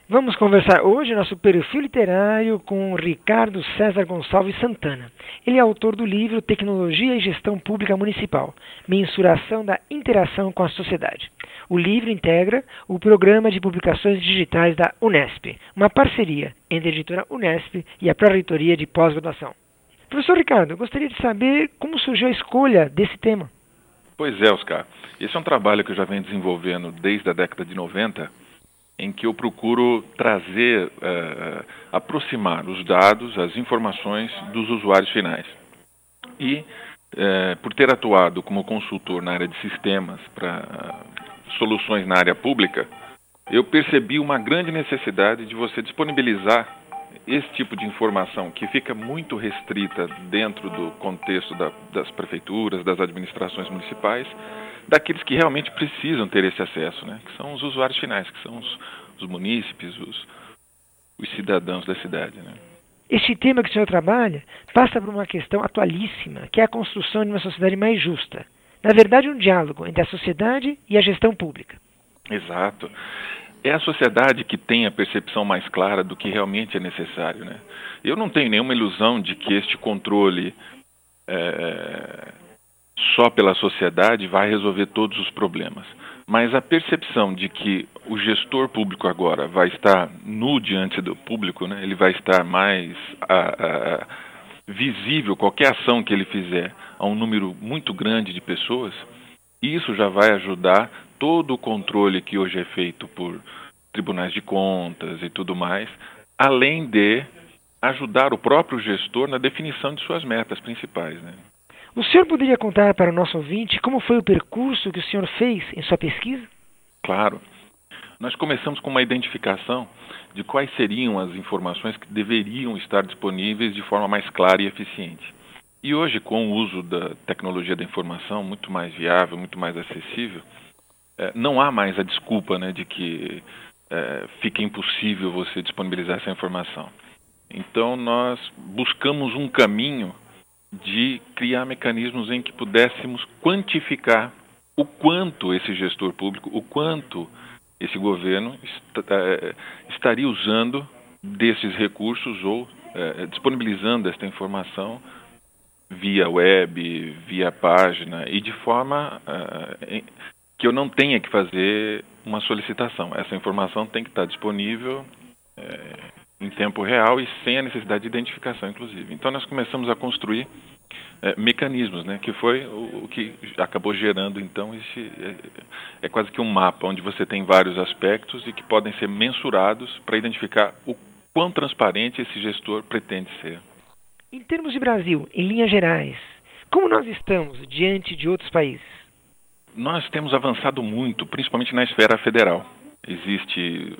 Vamos conversar hoje nosso perfil literário com Ricardo César Gonçalves Santana. Ele é autor do livro Tecnologia e Gestão Pública Municipal, Mensuração da Interação com a Sociedade. O livro integra o Programa de Publicações Digitais da Unesp, uma parceria entre a editora Unesp e a Pró-Reitoria de Pós-Graduação. Professor Ricardo, eu gostaria de saber como surgiu a escolha desse tema. Pois é, Oscar. Esse é um trabalho que eu já venho desenvolvendo desde a década de 90, em que eu procuro trazer, aproximar os dados, as informações dos usuários finais. E, por ter atuado como consultor na área de sistemas para soluções na área pública, eu percebi uma grande necessidade de você disponibilizar esse tipo de informação que fica muito restrita dentro do contexto das prefeituras, das administrações municipais, daqueles que realmente precisam ter esse acesso, né? Que são os usuários finais, que são os munícipes, os cidadãos da cidade, né? Este tema que o senhor trabalha passa por uma questão atualíssima, que é a construção de uma sociedade mais justa. Na verdade, um diálogo entre a sociedade e a gestão pública. Exato. É a sociedade que tem a percepção mais clara do que realmente é necessário, né? Eu não tenho nenhuma ilusão de que este controle só pela sociedade vai resolver todos os problemas. Mas a percepção de que o gestor público agora vai estar nu diante do público, né? Ele vai estar mais visível, qualquer ação que ele fizer, a um número muito grande de pessoas, isso já vai ajudar todo o controle que hoje é feito por tribunais de contas e tudo mais, além de ajudar o próprio gestor na definição de suas metas principais, né? O senhor poderia contar para o nosso ouvinte como foi o percurso que o senhor fez em sua pesquisa? Claro. Nós começamos com uma identificação de quais seriam as informações que deveriam estar disponíveis de forma mais clara e eficiente. E hoje, com o uso da tecnologia da informação muito mais viável, muito mais acessível, não há mais a desculpa, né, de que fica impossível você disponibilizar essa informação. Então, nós buscamos um caminho de criar mecanismos em que pudéssemos quantificar o quanto esse gestor público, o quanto esse governo estaria usando desses recursos ou disponibilizando esta informação via web, via página e de forma que eu não tenha que fazer uma solicitação. Essa informação tem que estar disponível em tempo real e sem a necessidade de identificação, inclusive. Então, nós começamos a construir mecanismos, né, que foi o que acabou gerando, então, é quase que um mapa, onde você tem vários aspectos e que podem ser mensurados para identificar o quão transparente esse gestor pretende ser. Em termos de Brasil, em linhas gerais, como nós estamos diante de outros países? Nós temos avançado muito, principalmente na esfera federal. Existe,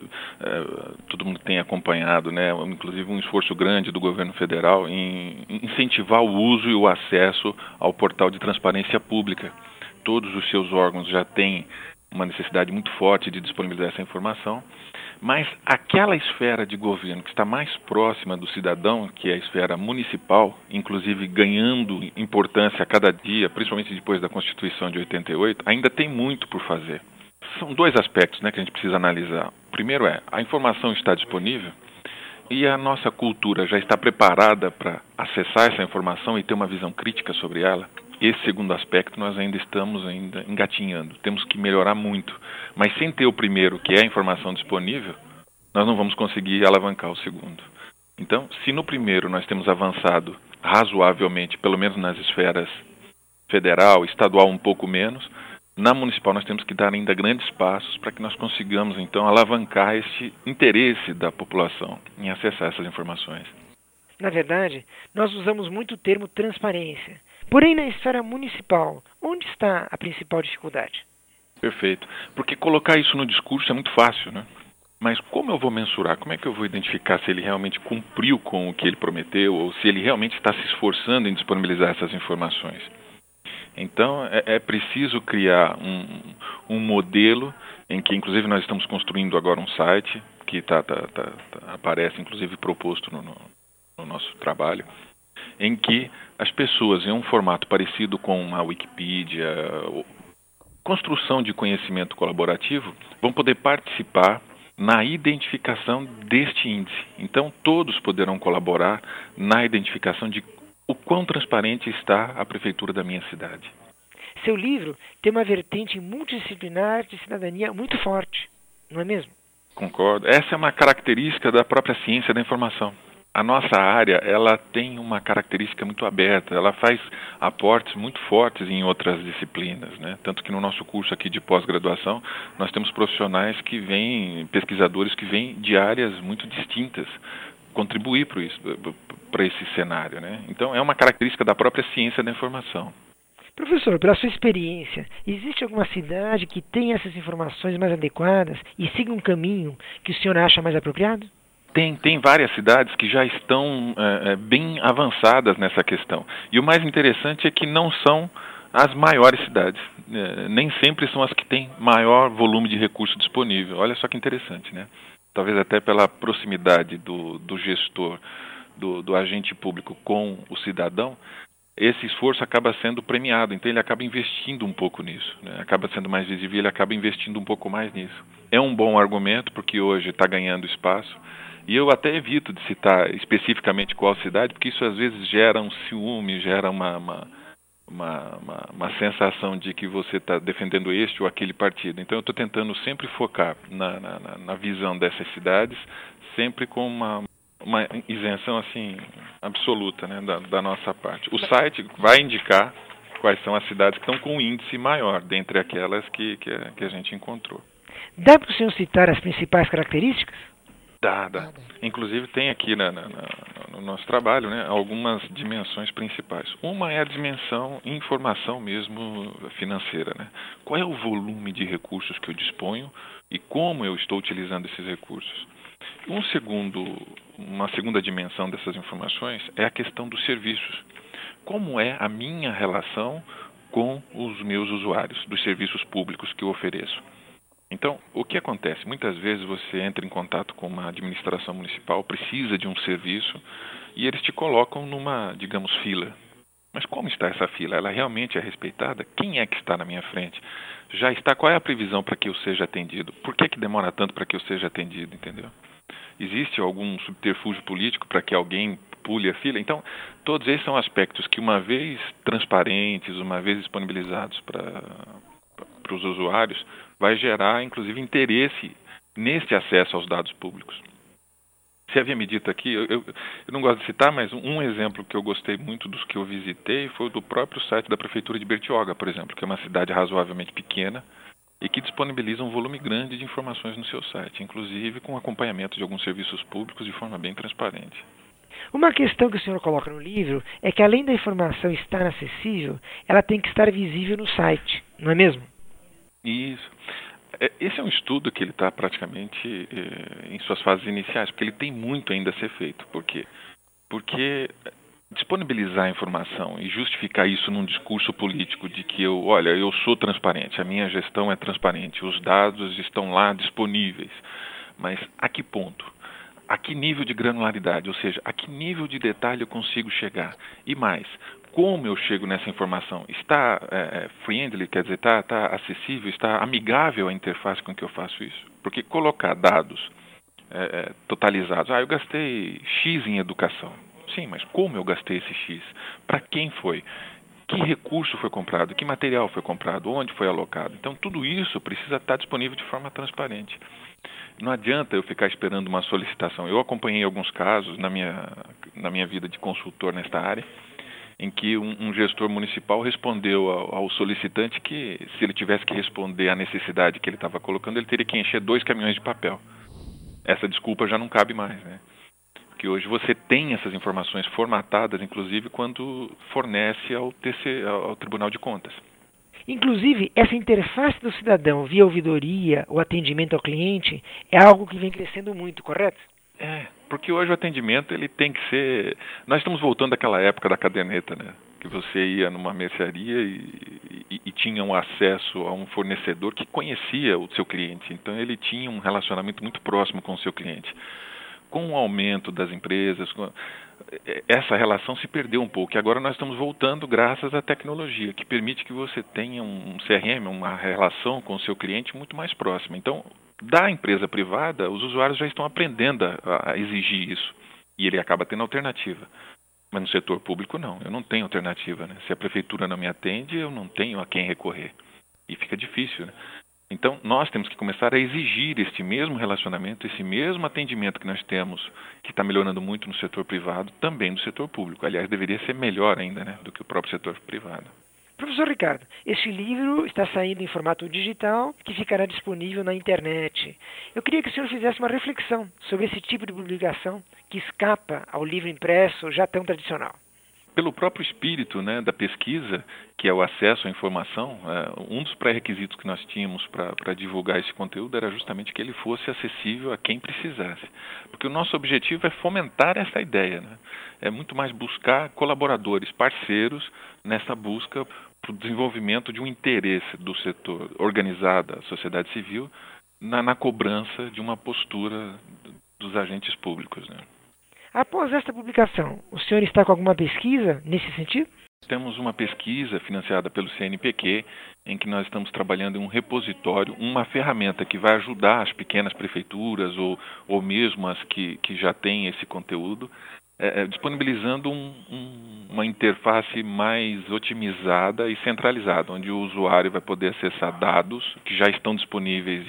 todo mundo tem acompanhado, né, inclusive um esforço grande do governo federal em incentivar o uso e o acesso ao portal de transparência pública. Todos os seus órgãos já têm uma necessidade muito forte de disponibilizar essa informação, mas aquela esfera de governo que está mais próxima do cidadão, que é a esfera municipal, inclusive ganhando importância a cada dia, principalmente depois da Constituição de 88, ainda tem muito por fazer. São dois aspectos, né, que a gente precisa analisar. O primeiro a informação está disponível e a nossa cultura já está preparada para acessar essa informação e ter uma visão crítica sobre ela. Esse segundo aspecto nós ainda estamos engatinhando. Temos que melhorar muito. Mas sem ter o primeiro, que é a informação disponível, nós não vamos conseguir alavancar o segundo. Então, se no primeiro nós temos avançado razoavelmente, pelo menos nas esferas federal, estadual um pouco menos, na municipal nós temos que dar ainda grandes passos para que nós consigamos, então, alavancar este interesse da população em acessar essas informações. Na verdade, nós usamos muito o termo transparência. Porém, na esfera municipal, onde está a principal dificuldade? Perfeito. Porque colocar isso no discurso é muito fácil, né? Mas como eu vou mensurar? Como é que eu vou identificar se ele realmente cumpriu com o que ele prometeu ou se ele realmente está se esforçando em disponibilizar essas informações? Então, é preciso criar um modelo em que, inclusive, nós estamos construindo agora um site que aparece, inclusive, proposto no nosso trabalho, em que as pessoas, em um formato parecido com a Wikipedia, construção de conhecimento colaborativo, vão poder participar na identificação deste índice. Então, todos poderão colaborar na identificação de o quão transparente está a prefeitura da minha cidade. Seu livro tem uma vertente multidisciplinar de cidadania muito forte, não é mesmo? Concordo. Essa é uma característica da própria ciência da informação. A nossa área, ela tem uma característica muito aberta, ela faz aportes muito fortes em outras disciplinas, né? Tanto que no nosso curso aqui de pós-graduação, nós temos profissionais que vêm, pesquisadores que vêm de áreas muito distintas, contribuir para esse cenário, né? Então, é uma característica da própria ciência da informação. Professor, pela sua experiência, existe alguma cidade que tenha essas informações mais adequadas e siga um caminho que o senhor acha mais apropriado? Tem várias cidades que já estão bem avançadas nessa questão. E o mais interessante é que não são as maiores cidades. Nem sempre são as que têm maior volume de recurso disponível. Olha só que interessante, né? Talvez até pela proximidade do gestor, do agente público com o cidadão, esse esforço acaba sendo premiado, então ele acaba investindo um pouco nisso, né? Acaba sendo mais visível e ele acaba investindo um pouco mais nisso. É um bom argumento, porque hoje está ganhando espaço, e eu até evito de citar especificamente qual cidade, porque isso às vezes gera um ciúme, gera uma sensação de que você está defendendo este ou aquele partido. Então eu estou tentando sempre focar na visão dessas cidades, sempre com uma isenção assim absoluta, né, da nossa parte. O site vai indicar quais são as cidades que estão com um índice maior, dentre aquelas que a gente encontrou. Dá para o senhor citar as principais características? Dá. Inclusive tem aqui no nosso trabalho, né, algumas dimensões principais. Uma é a dimensão informação mesmo financeira, né? Qual é o volume de recursos que eu disponho e como eu estou utilizando esses recursos. Uma segunda dimensão dessas informações é a questão dos serviços. Como é a minha relação com os meus usuários, dos serviços públicos que eu ofereço. Então, o que acontece? Muitas vezes você entra em contato com uma administração municipal, precisa de um serviço, e eles te colocam numa, digamos, fila. Mas como está essa fila? Ela realmente é respeitada? Quem é que está na minha frente? Já está? Qual é a previsão para que eu seja atendido? Por que demora tanto para que eu seja atendido, entendeu? Existe algum subterfúgio político para que alguém pule a fila? Então, todos esses são aspectos que, uma vez transparentes, uma vez disponibilizados para os usuários, vai gerar, inclusive, interesse neste acesso aos dados públicos. Você havia me dito aqui, eu não gosto de citar, mas um exemplo que eu gostei muito dos que eu visitei foi o do próprio site da Prefeitura de Bertioga, por exemplo, que é uma cidade razoavelmente pequena e que disponibiliza um volume grande de informações no seu site, inclusive com acompanhamento de alguns serviços públicos de forma bem transparente. Uma questão que o senhor coloca no livro é que, além da informação estar acessível, ela tem que estar visível no site, não é mesmo? Isso. Esse é um estudo que ele está praticamente em suas fases iniciais, porque ele tem muito ainda a ser feito. Por quê? Porque disponibilizar a informação e justificar isso num discurso político de que eu sou transparente, a minha gestão é transparente, os dados estão lá disponíveis, mas a que ponto? A que nível de granularidade? Ou seja, a que nível de detalhe eu consigo chegar? E mais, como eu chego nessa informação? Está friendly, quer dizer, está acessível, está amigável a interface com que eu faço isso? Porque colocar dados totalizados, eu gastei X em educação. Sim, mas como eu gastei esse X? Para quem foi? Que recurso foi comprado? Que material foi comprado? Onde foi alocado? Então, tudo isso precisa estar disponível de forma transparente. Não adianta eu ficar esperando uma solicitação. Eu acompanhei alguns casos na minha vida de consultor nesta área, em que um gestor municipal respondeu ao solicitante que, se ele tivesse que responder à necessidade que ele estava colocando, ele teria que encher 2 caminhões de papel. Essa desculpa já não cabe mais, né? Porque hoje você tem essas informações formatadas, inclusive quando fornece ao Tribunal de Contas. Inclusive, essa interface do cidadão via ouvidoria ou atendimento ao cliente é algo que vem crescendo muito, correto? Porque hoje o atendimento ele tem que ser... Nós estamos voltando àquela época da caderneta, né? Que você ia numa mercearia e tinha um acesso a um fornecedor que conhecia o seu cliente. Então ele tinha um relacionamento muito próximo com o seu cliente. Com o aumento das empresas, essa relação se perdeu um pouco. E agora nós estamos voltando graças à tecnologia, que permite que você tenha um CRM, uma relação com o seu cliente muito mais próxima. Então, Da empresa privada, os usuários já estão aprendendo a exigir isso. E ele acaba tendo alternativa. Mas no setor público, não. Eu não tenho alternativa, né? Se a prefeitura não me atende, eu não tenho a quem recorrer. E fica difícil, né? Então, nós temos que começar a exigir este mesmo relacionamento, esse mesmo atendimento que nós temos, que está melhorando muito no setor privado, também no setor público. Aliás, deveria ser melhor ainda, né, do que o próprio setor privado. Professor Ricardo, este livro está saindo em formato digital, que ficará disponível na internet. Eu queria que o senhor fizesse uma reflexão sobre esse tipo de publicação que escapa ao livro impresso já tão tradicional. Pelo próprio espírito, né, da pesquisa, que é o acesso à informação, um dos pré-requisitos que nós tínhamos para divulgar esse conteúdo era justamente que ele fosse acessível a quem precisasse. Porque o nosso objetivo é fomentar essa ideia, né? É muito mais buscar colaboradores, parceiros, nessa busca para o desenvolvimento de um interesse do setor organizado, da sociedade civil, na cobrança de uma postura dos agentes públicos, né? Após esta publicação, o senhor está com alguma pesquisa nesse sentido? Temos uma pesquisa financiada pelo CNPq, em que nós estamos trabalhando em um repositório, uma ferramenta que vai ajudar as pequenas prefeituras ou mesmo as que já têm esse conteúdo, disponibilizando uma interface mais otimizada e centralizada, onde o usuário vai poder acessar dados que já estão disponíveis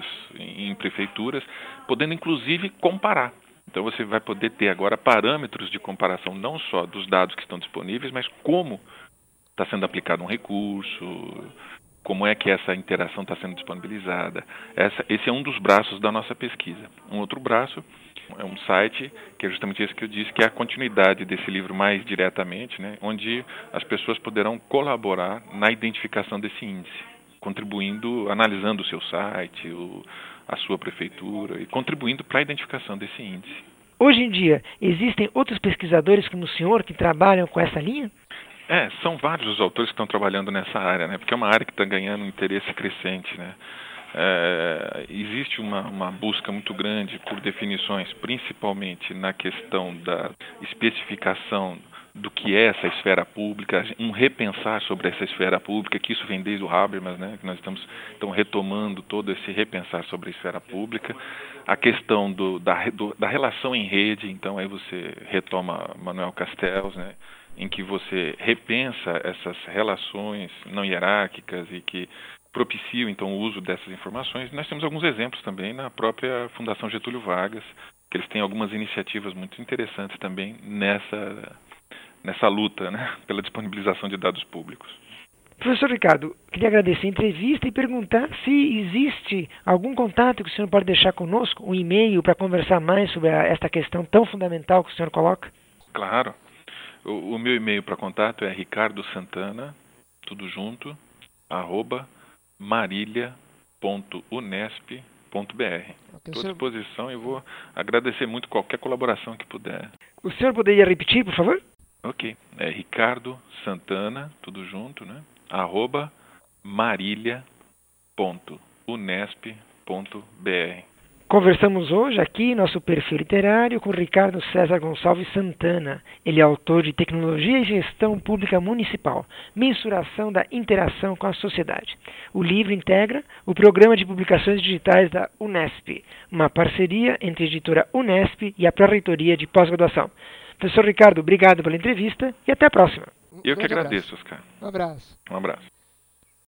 em prefeituras, podendo inclusive comparar. Então você vai poder ter agora parâmetros de comparação não só dos dados que estão disponíveis, mas como está sendo aplicado um recurso, como é que essa interação está sendo disponibilizada. Esse é um dos braços da nossa pesquisa. Um outro braço é um site, que é justamente esse que eu disse, que é a continuidade desse livro mais diretamente, né, onde as pessoas poderão colaborar na identificação desse índice, contribuindo, analisando o seu site, a sua prefeitura e contribuindo para a identificação desse índice. Hoje em dia, existem outros pesquisadores como o senhor que trabalham com essa linha? São vários os autores que estão trabalhando nessa área, né? Porque é uma área que está ganhando um interesse crescente, né? Existe uma busca muito grande por definições, principalmente na questão da especificação do que é essa esfera pública, um repensar sobre essa esfera pública, que isso vem desde o Habermas, né, que nós estamos retomando todo esse repensar sobre a esfera pública, a questão da relação em rede, então aí você retoma Manuel Castells, né, em que você repensa essas relações não hierárquicas e que propiciam então o uso dessas informações. Nós temos alguns exemplos também na própria Fundação Getúlio Vargas, que eles têm algumas iniciativas muito interessantes também nessa luta, né, pela disponibilização de dados públicos. Professor Ricardo, queria agradecer a entrevista e perguntar se existe algum contato que o senhor pode deixar conosco, um e-mail para conversar mais sobre esta questão tão fundamental que o senhor coloca. Claro. O meu e-mail para contato é ricardosantana, tudo junto, @marília.unesp.br. Estou à disposição e vou agradecer muito qualquer colaboração que puder. O senhor poderia repetir, por favor? Ok, é Ricardo Santana, tudo junto, né? @marília.unesp.br. Conversamos hoje aqui, nosso perfil literário, com Ricardo César Gonçalves Santana. Ele é autor de Tecnologia e Gestão Pública Municipal, Mensuração da Interação com a Sociedade. O livro integra o Programa de Publicações Digitais da Unesp, uma parceria entre a editora Unesp e a Pró-Reitoria de Pós-Graduação. Professor Ricardo, obrigado pela entrevista e até a próxima. Eu que agradeço, Oscar. Um abraço. Um abraço.